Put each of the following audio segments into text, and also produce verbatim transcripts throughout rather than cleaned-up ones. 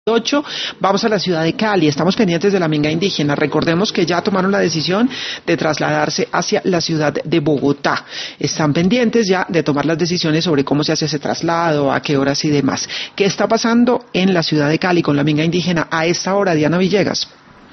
ocho, vamos a la ciudad de Cali, estamos pendientes de la minga indígena. Recordemos que ya tomaron la decisión de trasladarse hacia la ciudad de Bogotá. Están pendientes ya de tomar las decisiones sobre cómo se hace ese traslado, a qué horas y demás. ¿Qué está pasando en la ciudad de Cali con la minga indígena a esta hora, Diana Villegas?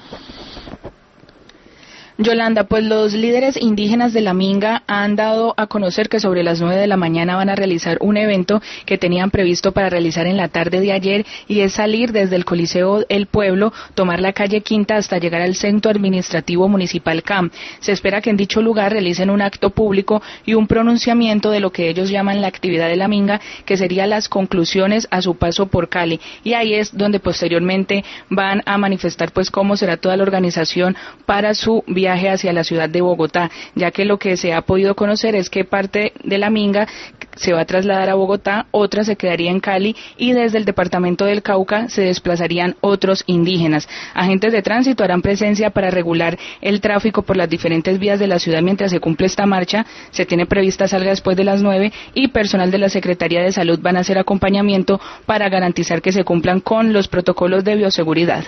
Yolanda, pues los líderes indígenas de la Minga han dado a conocer que sobre las nueve de la mañana van a realizar un evento que tenían previsto para realizar en la tarde de ayer, y es salir desde el Coliseo El Pueblo, tomar la calle Quinta hasta llegar al Centro Administrativo Municipal C A M. Se espera que en dicho lugar realicen un acto público y un pronunciamiento de lo que ellos llaman la actividad de la Minga, que serían las conclusiones a su paso por Cali, y ahí es donde posteriormente van a manifestar pues cómo será toda la organización para su viaje hacia la ciudad de Bogotá, ya que lo que se ha podido conocer es que parte de la Minga se va a trasladar a Bogotá, otra se quedaría en Cali, y desde el departamento del Cauca se desplazarían otros indígenas. Agentes de tránsito harán presencia para regular el tráfico por las diferentes vías de la ciudad mientras se cumple esta marcha. Se tiene prevista salga después de las nueve, y personal de la Secretaría de Salud van a hacer acompañamiento para garantizar que se cumplan con los protocolos de bioseguridad.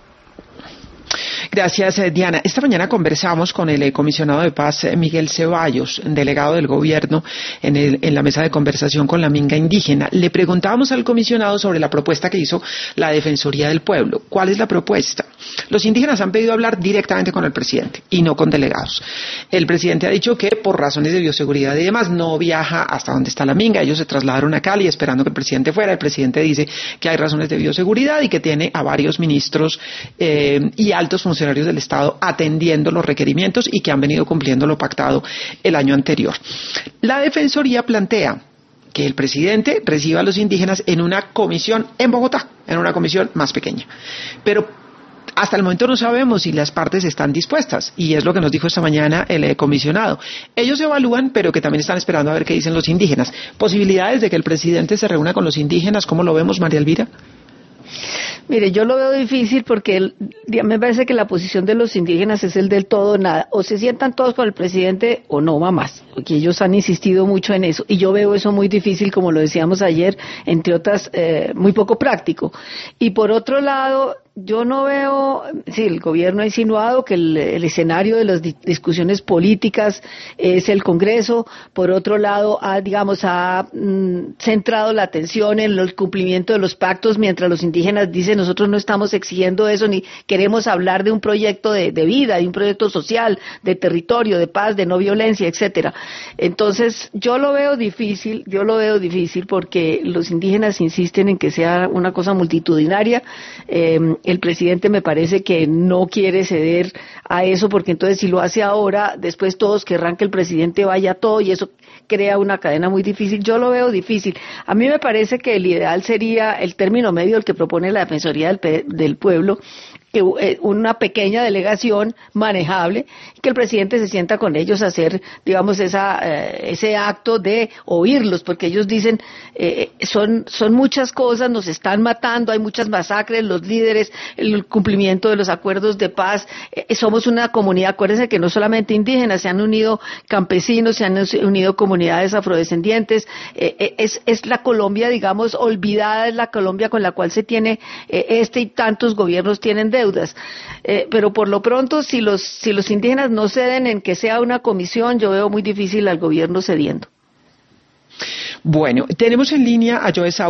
Gracias, Diana. Esta mañana conversamos con el comisionado de paz, Miguel Ceballos, delegado del gobierno, en, el, en la mesa de conversación con la minga indígena. Le preguntábamos al comisionado sobre la propuesta que hizo la Defensoría del Pueblo. ¿Cuál es la propuesta? Los indígenas han pedido hablar directamente con el presidente y no con delegados. El presidente ha dicho que por razones de bioseguridad y demás no viaja hasta donde está la minga. Ellos se trasladaron a Cali esperando que el presidente fuera. El presidente dice que hay razones de bioseguridad y que tiene a varios ministros eh, y altos funcionarios del Estado atendiendo los requerimientos y que han venido cumpliendo lo pactado el año anterior. La Defensoría plantea que el presidente reciba a los indígenas en una comisión en Bogotá, en una comisión más pequeña. Pero hasta el momento no sabemos si las partes están dispuestas, y es lo que nos dijo esta mañana el eh, comisionado. Ellos evalúan, pero que también están esperando a ver qué dicen los indígenas. ¿Posibilidades de que el presidente se reúna con los indígenas? ¿Cómo lo vemos, María Elvira? Mire, yo lo veo difícil porque el, me parece que la posición de los indígenas es el del todo nada. O se sientan todos con el presidente o no va más, porque ellos han insistido mucho en eso. Y yo veo eso muy difícil, como lo decíamos ayer, entre otras, eh, muy poco práctico. Y por otro lado, yo no veo, sí, el gobierno ha insinuado que el, el escenario de las di discusiones políticas es el Congreso. Por otro lado, ha, digamos, ha mm, centrado la atención en el cumplimiento de los pactos, mientras los indígenas dicen nosotros no estamos exigiendo eso, ni queremos hablar de un proyecto de, de vida, de un proyecto social, de territorio, de paz, de no violencia, etcétera. Entonces, yo lo veo difícil, yo lo veo difícil porque los indígenas insisten en que sea una cosa multitudinaria. Eh, El presidente me parece que no quiere ceder a eso, porque entonces si lo hace ahora, después todos querrán que el presidente vaya a todo y eso crea una cadena muy difícil. Yo lo veo difícil. A mí me parece que el ideal sería el término medio, el que propone la Defensoría del, del Pueblo, que una pequeña delegación manejable, y que el presidente se sienta con ellos a hacer, digamos, esa, eh, ese acto de oírlos, porque ellos dicen, eh, son, son muchas cosas, nos están matando, hay muchas masacres, los líderes, el cumplimiento de los acuerdos de paz, eh, somos una comunidad, acuérdense que no solamente indígenas, se han unido campesinos, se han unido comunidades afrodescendientes, eh, es, es la Colombia, digamos, olvidada, es la Colombia con la cual se tiene, eh, este y tantos gobiernos tienen deudas. Eh, pero por lo pronto, si los, si los indígenas no ceden en que sea una comisión, yo veo muy difícil al gobierno cediendo. Bueno, tenemos en línea a Joe Sauer.